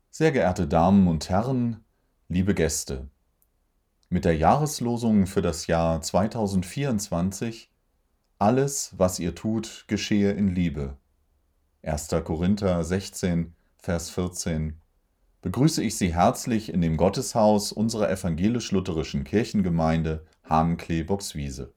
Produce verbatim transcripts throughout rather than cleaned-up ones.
Sehr geehrte Damen und Herren, liebe Gäste, mit der Jahreslosung für das Jahr zweitausendvierundzwanzig Alles, was ihr tut, geschehe in Liebe. erster Korinther sechzehn, Vers vierzehn. Begrüße ich Sie herzlich in dem Gotteshaus unserer evangelisch-lutherischen Kirchengemeinde Hahnenklee-Boxwiese.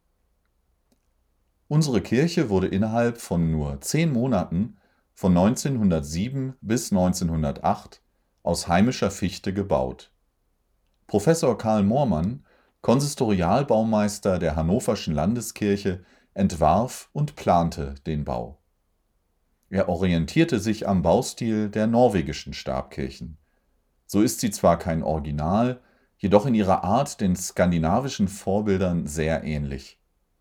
Unsere Kirche wurde innerhalb von nur zehn Monaten von neunzehnhundertsieben bis neunzehnhundertacht aus heimischer Fichte gebaut. Professor Karl Moormann, Konsistorialbaumeister der Hannoverschen Landeskirche, entwarf und plante den Bau. Er orientierte sich am Baustil der norwegischen Stabkirchen. So ist sie zwar kein Original, jedoch in ihrer Art den skandinavischen Vorbildern sehr ähnlich.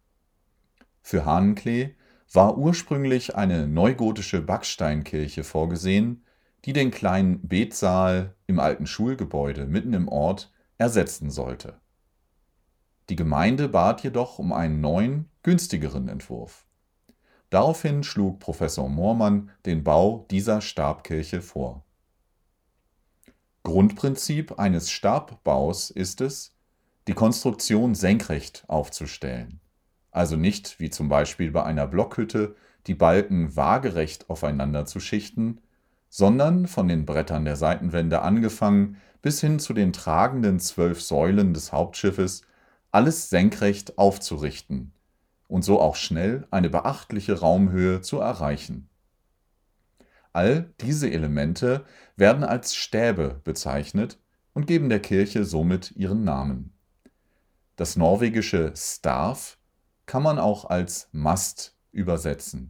Für Hahnenklee war ursprünglich eine neugotische Backsteinkirche vorgesehen, die den kleinen Betsaal im alten Schulgebäude mitten im Ort ersetzen sollte. Die Gemeinde bat jedoch um einen neuen, günstigeren Entwurf. Daraufhin schlug Professor Moormann den Bau dieser Stabkirche vor. Grundprinzip eines Stabbaus ist es, die Konstruktion senkrecht aufzustellen, also nicht wie zum Beispiel bei einer Blockhütte die Balken waagerecht aufeinander zu schichten, sondern von den Brettern der Seitenwände angefangen bis hin zu den tragenden zwölf Säulen des Hauptschiffes alles senkrecht aufzurichten und so auch schnell eine beachtliche Raumhöhe zu erreichen. All diese Elemente werden als Stäbe bezeichnet und geben der Kirche somit ihren Namen. Das norwegische Stav kann man auch als Mast übersetzen.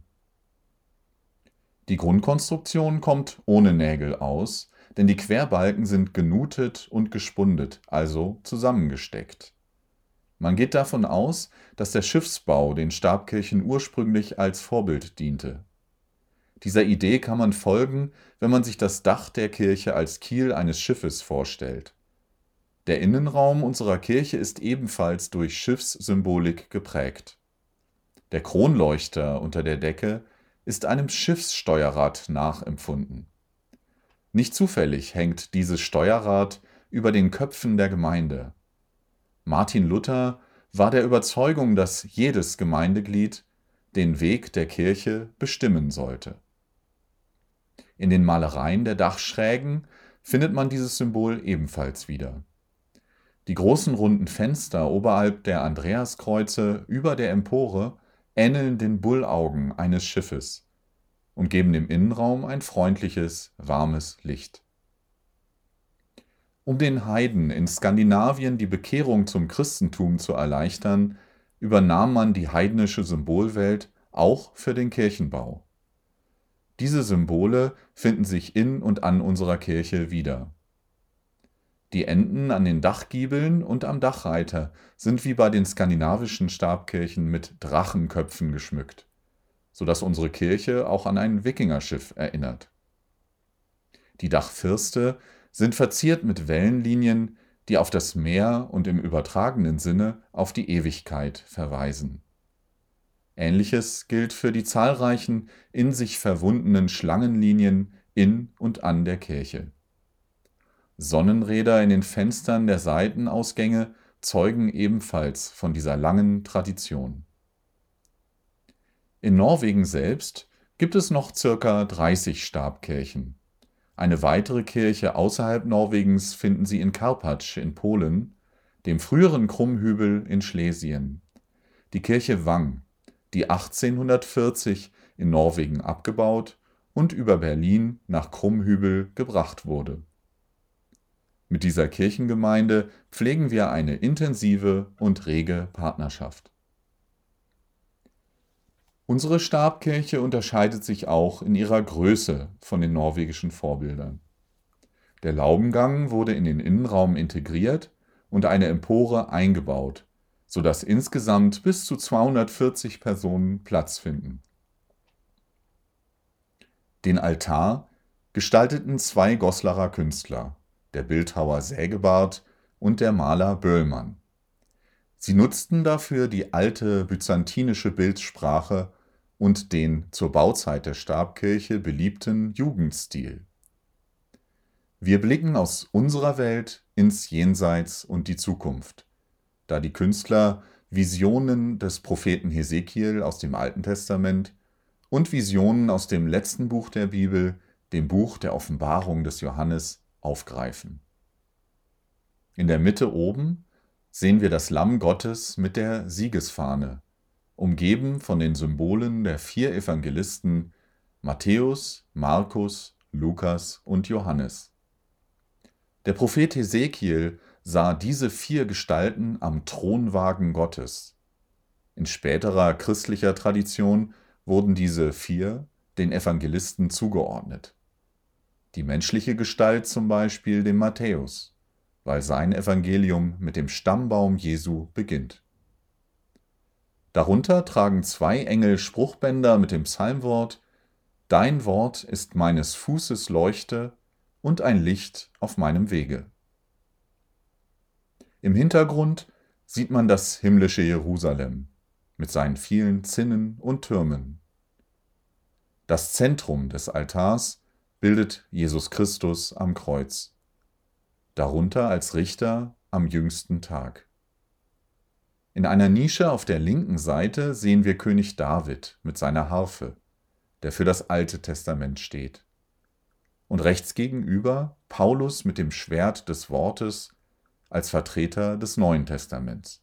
Die Grundkonstruktion kommt ohne Nägel aus, denn die Querbalken sind genutet und gespundet, also zusammengesteckt. Man geht davon aus, dass der Schiffsbau den Stabkirchen ursprünglich als Vorbild diente. Dieser Idee kann man folgen, wenn man sich das Dach der Kirche als Kiel eines Schiffes vorstellt. Der Innenraum unserer Kirche ist ebenfalls durch Schiffssymbolik geprägt. Der Kronleuchter unter der Decke ist einem Schiffssteuerrad nachempfunden. Nicht zufällig hängt dieses Steuerrad über den Köpfen der Gemeinde. Martin Luther war der Überzeugung, dass jedes Gemeindeglied den Weg der Kirche bestimmen sollte. In den Malereien der Dachschrägen findet man dieses Symbol ebenfalls wieder. Die großen runden Fenster oberhalb der Andreaskreuze über der Empore ähneln den Bullaugen eines Schiffes und geben dem Innenraum ein freundliches, warmes Licht. Um den Heiden in Skandinavien die Bekehrung zum Christentum zu erleichtern, übernahm man die heidnische Symbolwelt auch für den Kirchenbau. Diese Symbole finden sich in und an unserer Kirche wieder. Die Enden an den Dachgiebeln und am Dachreiter sind wie bei den skandinavischen Stabkirchen mit Drachenköpfen geschmückt, sodass unsere Kirche auch an ein Wikingerschiff erinnert. Die Dachfirste sind verziert mit Wellenlinien, die auf das Meer und im übertragenen Sinne auf die Ewigkeit verweisen. Ähnliches gilt für die zahlreichen in sich verwundenen Schlangenlinien in und an der Kirche. Sonnenräder in den Fenstern der Seitenausgänge zeugen ebenfalls von dieser langen Tradition. In Norwegen selbst gibt es noch circa dreißig Stabkirchen. Eine weitere Kirche außerhalb Norwegens finden Sie in Karpacz in Polen, dem früheren Krummhübel in Schlesien. Die Kirche Vang, die achtzehnhundertvierzig in Norwegen abgebaut und über Berlin nach Krummhübel gebracht wurde. Mit dieser Kirchengemeinde pflegen wir eine intensive und rege Partnerschaft. Unsere Stabkirche unterscheidet sich auch in ihrer Größe von den norwegischen Vorbildern. Der Laubengang wurde in den Innenraum integriert und eine Empore eingebaut, sodass insgesamt bis zu zweihundertvierzig Personen Platz finden. Den Altar gestalteten zwei Goslarer Künstler, der Bildhauer Sägebart und der Maler Böhlmann. Sie nutzten dafür die alte byzantinische Bildsprache und den zur Bauzeit der Stabkirche beliebten Jugendstil. Wir blicken aus unserer Welt ins Jenseits und die Zukunft, da die Künstler Visionen des Propheten Hesekiel aus dem Alten Testament und Visionen aus dem letzten Buch der Bibel, dem Buch der Offenbarung des Johannes, aufgreifen. In der Mitte oben sehen wir das Lamm Gottes mit der Siegesfahne, umgeben von den Symbolen der vier Evangelisten Matthäus, Markus, Lukas und Johannes. Der Prophet Hesekiel sah diese vier Gestalten am Thronwagen Gottes. In späterer christlicher Tradition wurden diese vier den Evangelisten zugeordnet. Die menschliche Gestalt zum Beispiel dem Matthäus, weil sein Evangelium mit dem Stammbaum Jesu beginnt. Darunter tragen zwei Engel Spruchbänder mit dem Psalmwort: Dein Wort ist meines Fußes Leuchte und ein Licht auf meinem Wege. Im Hintergrund sieht man das himmlische Jerusalem mit seinen vielen Zinnen und Türmen. Das Zentrum des Altars bildet Jesus Christus am Kreuz, darunter als Richter am jüngsten Tag. In einer Nische auf der linken Seite sehen wir König David mit seiner Harfe, der für das Alte Testament steht. Und rechts gegenüber Paulus mit dem Schwert des Wortes als Vertreter des Neuen Testaments.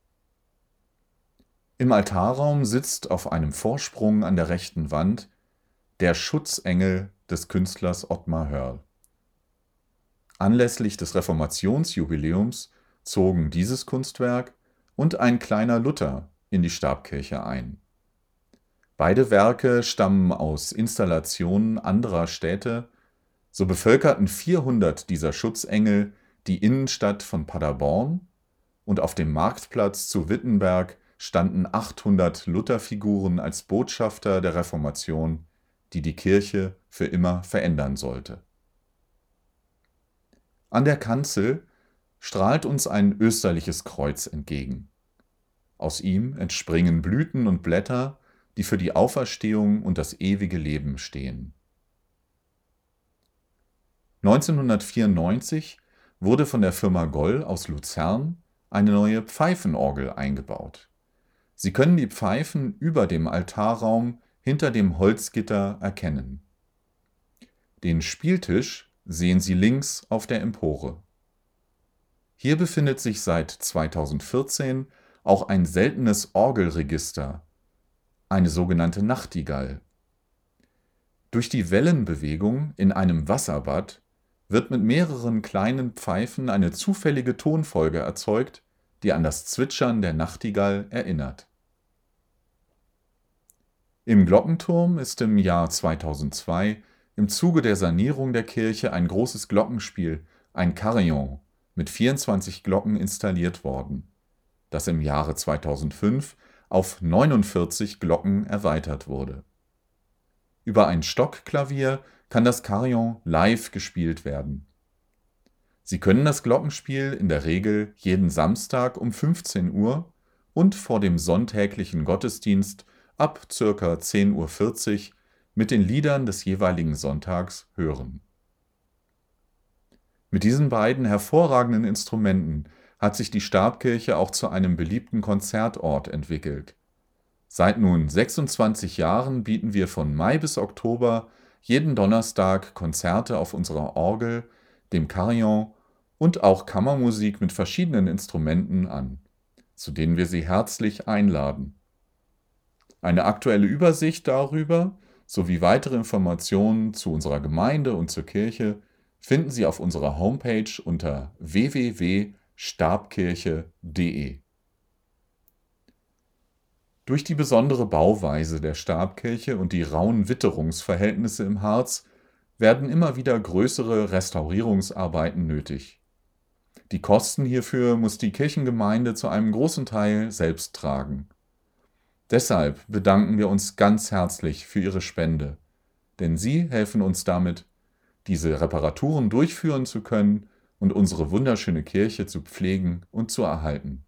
Im Altarraum sitzt auf einem Vorsprung an der rechten Wand der Schutzengel des Künstlers Ottmar Hörl. Anlässlich des Reformationsjubiläums zogen dieses Kunstwerk und ein kleiner Luther in die Stabkirche ein. Beide Werke stammen aus Installationen anderer Städte. So bevölkerten vierhundert dieser Schutzengel die Innenstadt von Paderborn und auf dem Marktplatz zu Wittenberg standen achthundert Lutherfiguren als Botschafter der Reformation, die die Kirche für immer verändern sollte. An der Kanzel strahlt uns ein österliches Kreuz entgegen. Aus ihm entspringen Blüten und Blätter, die für die Auferstehung und das ewige Leben stehen. neunzehnhundertvierundneunzig wurde von der Firma Goll aus Luzern eine neue Pfeifenorgel eingebaut. Sie können die Pfeifen über dem Altarraum hinter dem Holzgitter erkennen. Den Spieltisch sehen Sie links auf der Empore. Hier befindet sich seit zweitausendvierzehn auch ein seltenes Orgelregister, eine sogenannte Nachtigall. Durch die Wellenbewegung in einem Wasserbad wird mit mehreren kleinen Pfeifen eine zufällige Tonfolge erzeugt, die an das Zwitschern der Nachtigall erinnert. Im Glockenturm ist im Jahr zweitausendzwei im Zuge der Sanierung der Kirche ein großes Glockenspiel, ein Carillon, mit vierundzwanzig Glocken installiert worden, das im Jahre zweitausendfünf auf neunundvierzig Glocken erweitert wurde. Über ein Stockklavier kann das Carillon live gespielt werden. Sie können das Glockenspiel in der Regel jeden Samstag um fünfzehn Uhr und vor dem sonntäglichen Gottesdienst ab ca. zehn Uhr vierzig mit den Liedern des jeweiligen Sonntags hören. Mit diesen beiden hervorragenden Instrumenten hat sich die Stabkirche auch zu einem beliebten Konzertort entwickelt. Seit nun sechsundzwanzig Jahren bieten wir von Mai bis Oktober jeden Donnerstag Konzerte auf unserer Orgel, dem Carillon und auch Kammermusik mit verschiedenen Instrumenten an, zu denen wir Sie herzlich einladen. Eine aktuelle Übersicht darüber sowie weitere Informationen zu unserer Gemeinde und zur Kirche finden Sie auf unserer Homepage unter w w w punkt stabkirche punkt de. Durch die besondere Bauweise der Stabkirche und die rauen Witterungsverhältnisse im Harz werden immer wieder größere Restaurierungsarbeiten nötig. Die Kosten hierfür muss die Kirchengemeinde zu einem großen Teil selbst tragen. Deshalb bedanken wir uns ganz herzlich für Ihre Spende, denn Sie helfen uns damit, diese Reparaturen durchführen zu können und unsere wunderschöne Kirche zu pflegen und zu erhalten.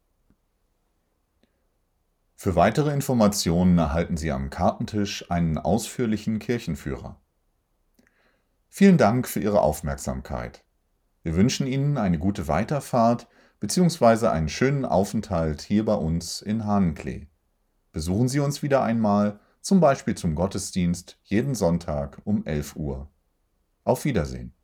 Für weitere Informationen erhalten Sie am Kartentisch einen ausführlichen Kirchenführer. Vielen Dank für Ihre Aufmerksamkeit. Wir wünschen Ihnen eine gute Weiterfahrt bzw. einen schönen Aufenthalt hier bei uns in Hahnenklee. Besuchen Sie uns wieder einmal, zum Beispiel zum Gottesdienst jeden Sonntag um elf Uhr. Auf Wiedersehen.